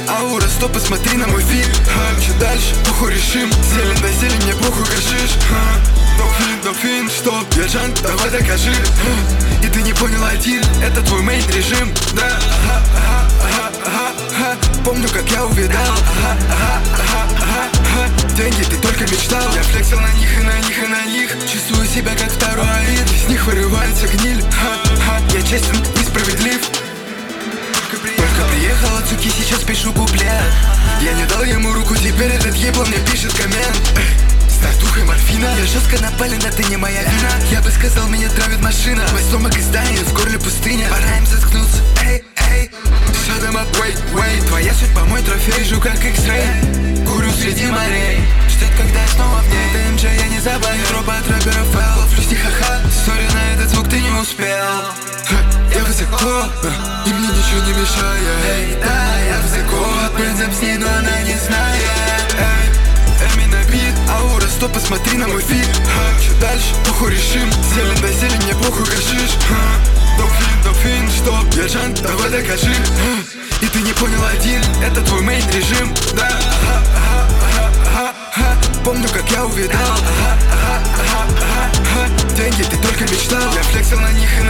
аура, стоп, посмотри на мой фильм. Че дальше, похуй решим. Зелень на зелень, мне похуй гашиш. Дофин, стоп, Ержан, давай докажи. И ты не понял один, это твой мейн режим. Да, помню, как я увидал. Деньги, ты только мечтал. Я флексил на них и на них и на них. Чувствую себя как второй Аид. Из них вырывается гниль. Я честен и справедлив. Только приехал от суки, сейчас пишу куплет. Я не дал ему руку, теперь этот ебло мне пишет коммент. С тартухой морфина. Я жестко напален, это не моя вина. Я бы сказал, меня травит машина. Мой стомак издание, в горле пустыня. Пора им заткнуться, эй, эй. Shut them up, wait. Твоя судьба мой трофей, вижу как X-Ray. Курю среди морей, ждет, когда я снова в ней. ДМЖ я не забаню, тропа от рэперов фэл. Плюс ха-ха, сори, на этот звук ты не успел. Я высоко, и мне ничего не мешает. Эй, да, я высоко, принцип с ней, но она не знает. Эй, Эми на бит, аура, стоп, посмотри на мой фильм. Че дальше, похуй решим. Зелень на зелень, мне похуй гашиш. Дофин, стоп, Ержан, давай докажи. И ты не понял один, это твой мейн режим. Да, помню, как я увидал. Деньги, ты только мечтал. Я флексил на них и